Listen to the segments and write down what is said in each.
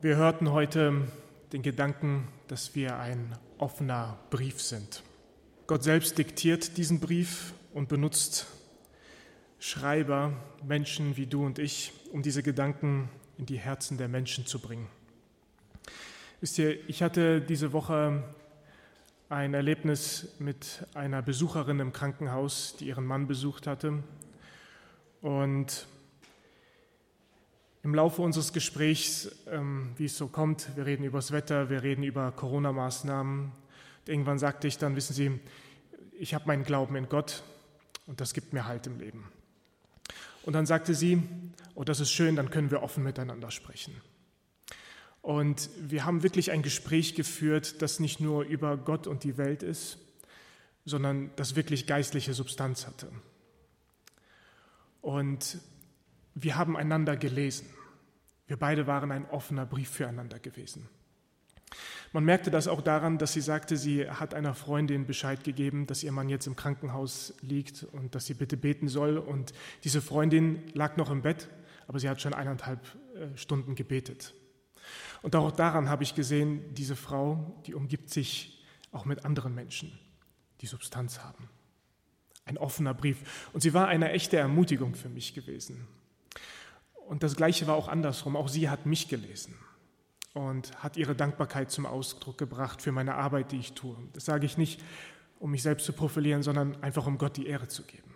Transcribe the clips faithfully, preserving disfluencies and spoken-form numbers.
Wir hörten heute den Gedanken, dass wir ein offener Brief sind. Gott selbst diktiert diesen Brief und benutzt Schreiber, Menschen wie du und ich, um diese Gedanken in die Herzen der Menschen zu bringen. Wisst ihr, ich hatte diese Woche ein Erlebnis mit einer Besucherin im Krankenhaus, die ihren Mann besucht hatte. Und im Laufe unseres Gesprächs, ähm, wie es so kommt, wir reden über das Wetter, wir reden über Corona-Maßnahmen. Und irgendwann sagte ich dann, wissen Sie, ich habe meinen Glauben in Gott und das gibt mir Halt im Leben. Und dann sagte sie, oh, das ist schön, dann können wir offen miteinander sprechen. Und wir haben wirklich ein Gespräch geführt, das nicht nur über Gott und die Welt ist, sondern das wirklich geistliche Substanz hatte. Und wir haben einander gelesen. Wir beide waren ein offener Brief füreinander gewesen. Man merkte das auch daran, dass sie sagte, sie hat einer Freundin Bescheid gegeben, dass ihr Mann jetzt im Krankenhaus liegt und dass sie bitte beten soll. Und diese Freundin lag noch im Bett, aber sie hat schon eineinhalb Stunden gebetet. Und auch daran habe ich gesehen, diese Frau, die umgibt sich auch mit anderen Menschen, die Substanz haben. Ein offener Brief. Und sie war eine echte Ermutigung für mich gewesen. Und das Gleiche war auch andersrum. Auch sie hat mich gelesen und hat ihre Dankbarkeit zum Ausdruck gebracht für meine Arbeit, die ich tue. Das sage ich nicht, um mich selbst zu profilieren, sondern einfach, um Gott die Ehre zu geben.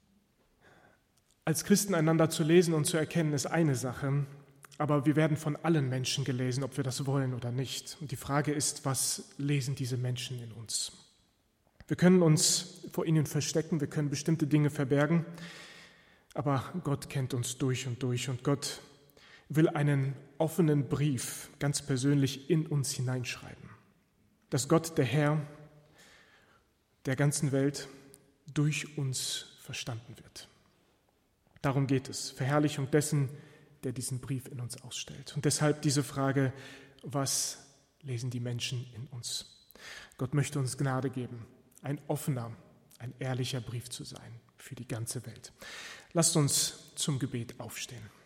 Als Christen einander zu lesen und zu erkennen, ist eine Sache, aber wir werden von allen Menschen gelesen, ob wir das wollen oder nicht. Und die Frage ist, was lesen diese Menschen in uns? Wir können uns vor ihnen verstecken, wir können bestimmte Dinge verbergen, aber Gott kennt uns durch und durch und Gott will einen offenen Brief ganz persönlich in uns hineinschreiben. Dass Gott, der Herr der ganzen Welt, durch uns verstanden wird. Darum geht es, Verherrlichung dessen, der diesen Brief in uns ausstellt. Und deshalb diese Frage, was lesen die Menschen in uns? Gott möchte uns Gnade geben, ein offener, ein ehrlicher Brief zu sein für die ganze Welt. Lasst uns zum Gebet aufstehen.